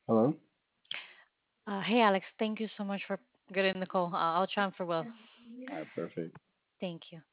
Hello? Hey, Alex, thank you so much for getting the call. I'll transfer well. All right, perfect. Thank you.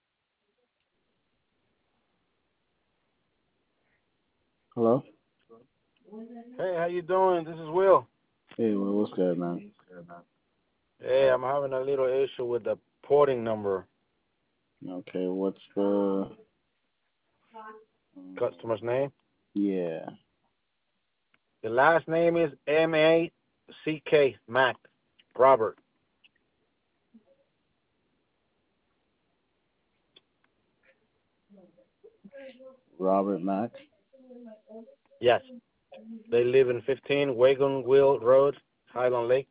Hello? Hey, how you doing? This is Will. Hey, well, what's good, man? Hey, I'm having a little issue with the porting number. Okay, what's the... Customer's name. Yeah, The last name is Mack. Mac. Robert. Robert Mack. Yes. They live in 15 Wagon Wheel Road, Highland Lake.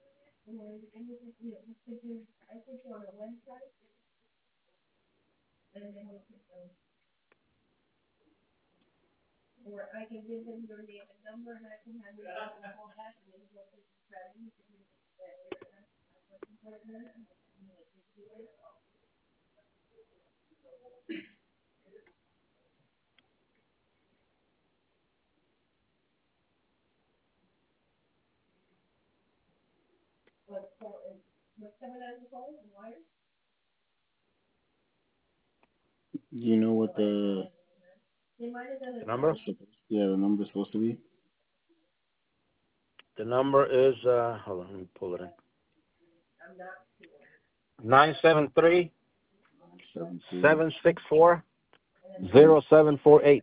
Do you know what the... The number? Yeah, the number's supposed to be? The number is hold on, let me pull it in. 973 73. 764 0748.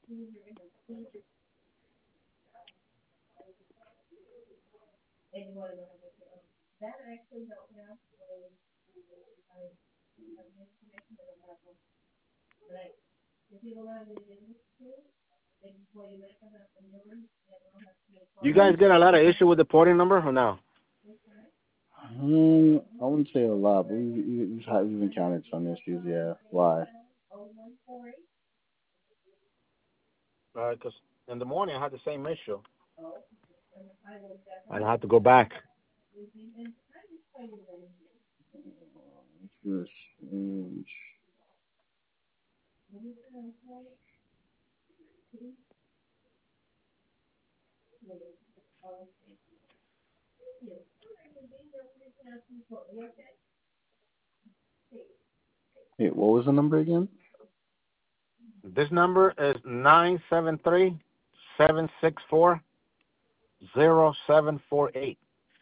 You guys get a lot of issue with the porting number or no? I wouldn't say a lot, but we've encountered some issues, yeah. Why? Because in the morning I had the same issue. I had to go back. It's really strange. Hey, what was the number again? This number is 973 764 0748.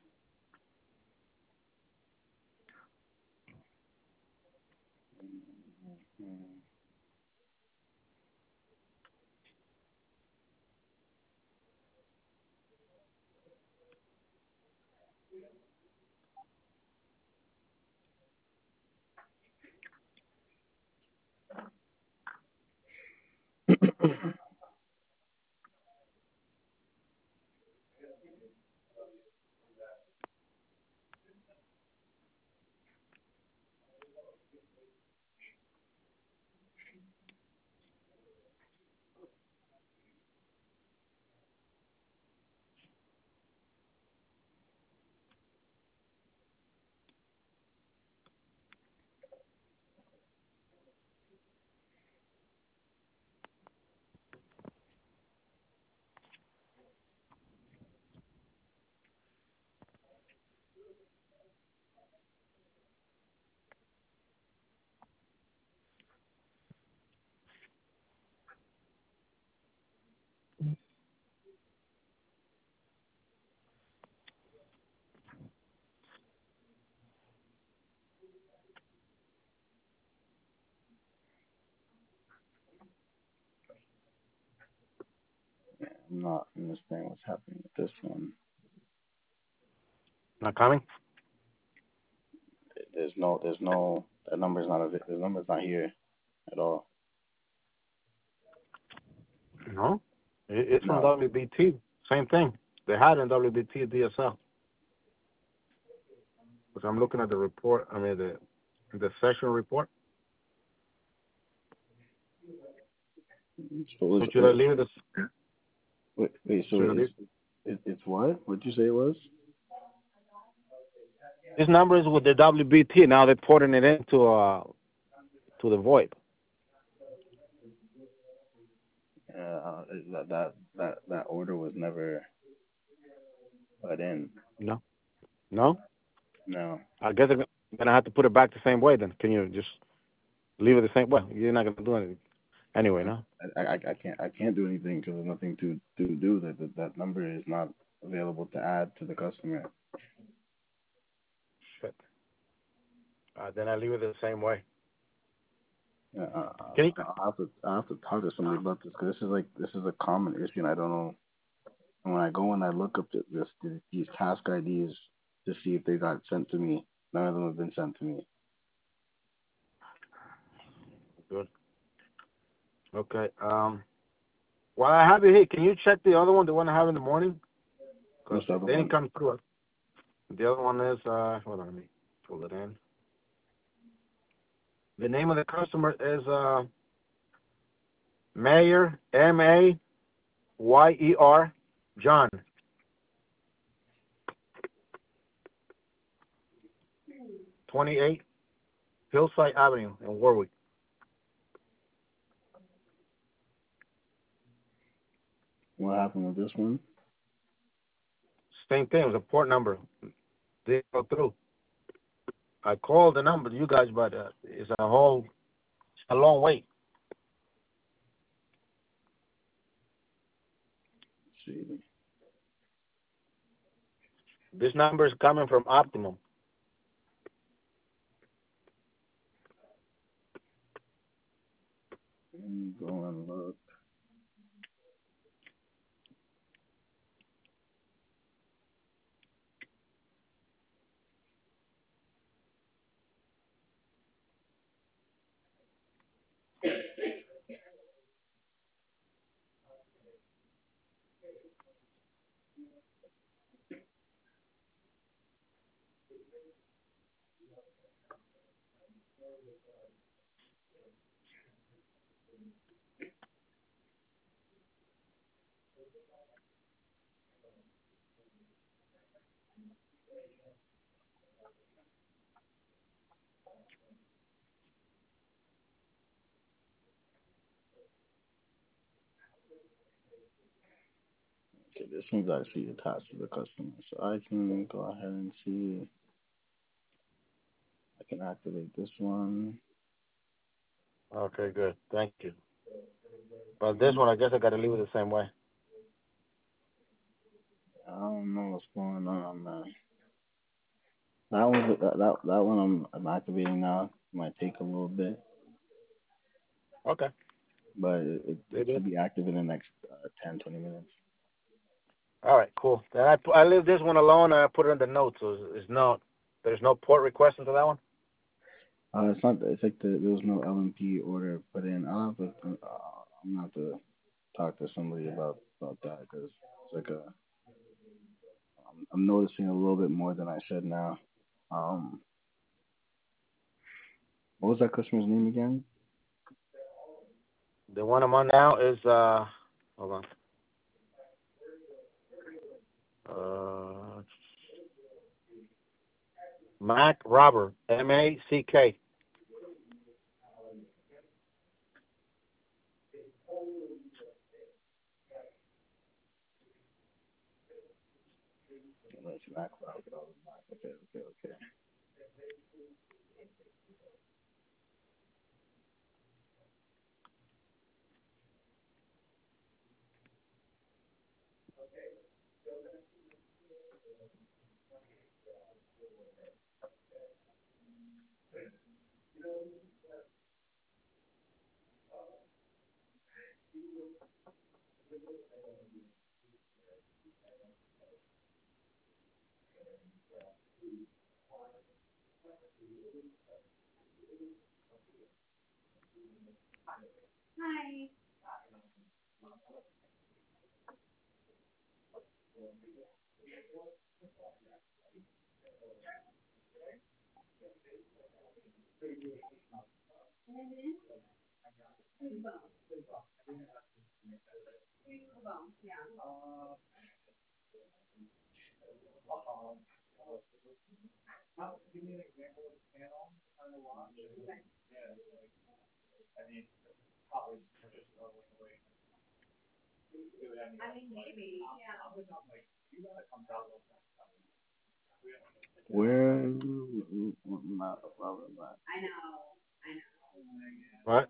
I'm not understanding what's happening with this one. Not coming? That number's not, the number's not here at all. No. It's from No. WBT. Same thing. They had in WBT DSL. Because I'm looking at the report. I mean the session report. So So should I leave this? so Should I leave? it's what? What'd you say it was? This number is with the WBT. Now they're porting it into to the VoIP. That order was never. I guess then I have to put it back the same way. Then can you just leave it the same way? You're not gonna do anything anyway, no? I can't do anything because there's nothing to do. That number is not available to add to the customer. Shit. Then I leave it the same way. Yeah, Can you? I have to talk to somebody about this because this is a common issue, and I don't know. And when I go and I look up these task IDs to see if they got sent to me, none of them have been sent to me. Good. Okay. While I have you here, can you check the other one, the one I have in the morning? Because What's the other they didn't one? come through. The other one is hold on, let me pull it in. The name of the customer is Mayer, Mayer, John, 28 Hillside Avenue in Warwick. What happened with this one? Same thing. It was a port number. Didn't go through. I called the number, you guys, but it's a long wait. Let's see. This number is coming from Optimum. Let me go and look. Okay, this one's actually attached to the customer, so I can go ahead and see. I can activate this one. Okay, good. Thank you. But this one, I guess I got to leave it the same way. I don't know what's going on, man. That one I'm activating now. Might take a little bit, Okay. but it They did. should be active in the next 10-20 minutes. All right, cool. Then I leave this one alone and I put it in the notes. So there's no port request into that one. It's not. It's like there was no LMP order put in. I'm gonna have to talk to somebody about that because it's like I'm noticing a little bit more than I should now. Um, what was that customer's name again? The one I'm on now is hold on. Uh, Mac Robert, Mack. Let's back. Okay, okay, okay. Where? Right?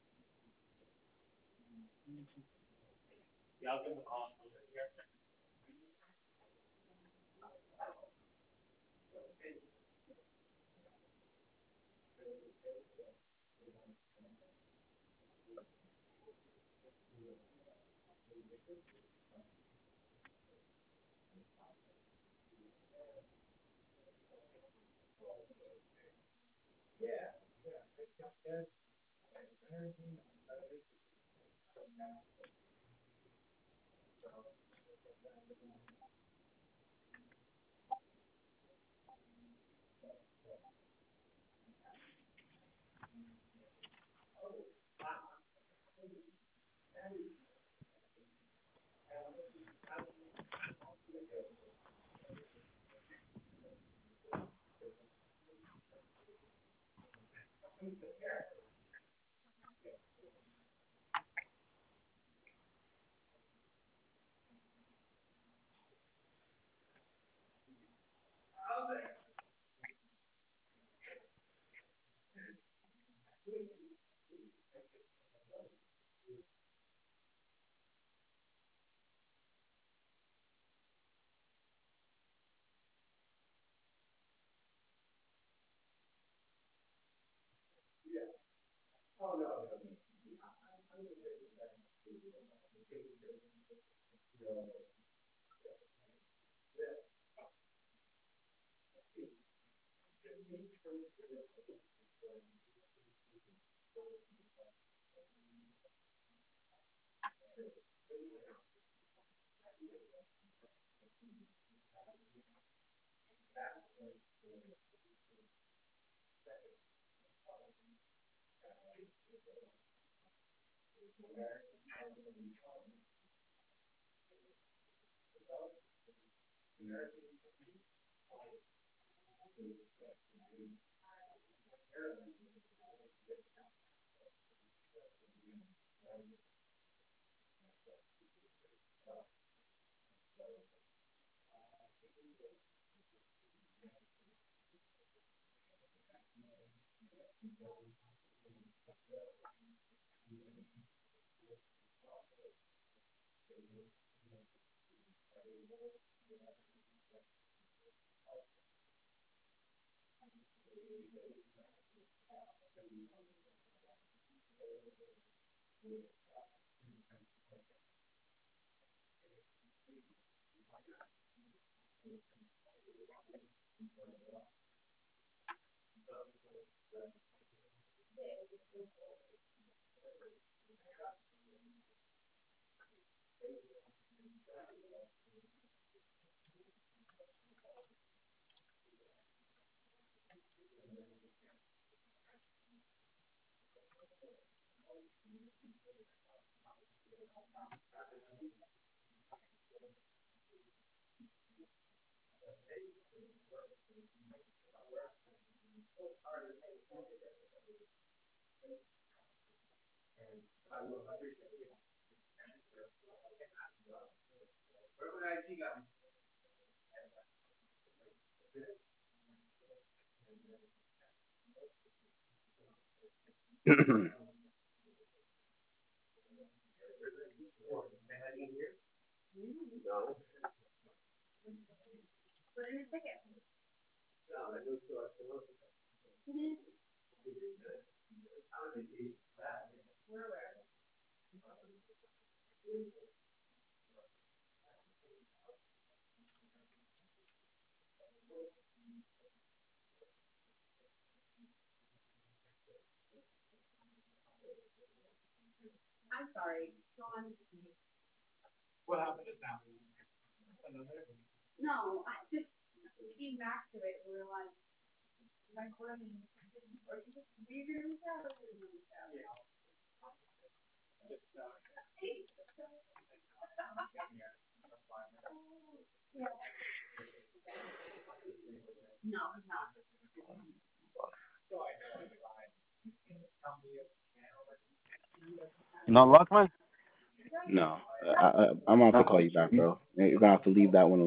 No luck, man? No, I'm gonna have to No. call you back, bro. You're gonna have to leave that one alone.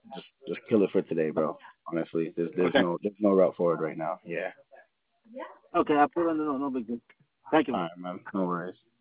just kill it for today, bro. Honestly, Okay. there's no route forward right now. Yeah. Okay, I put on the note. No big deal. Thank you, All man. right, man. No worries.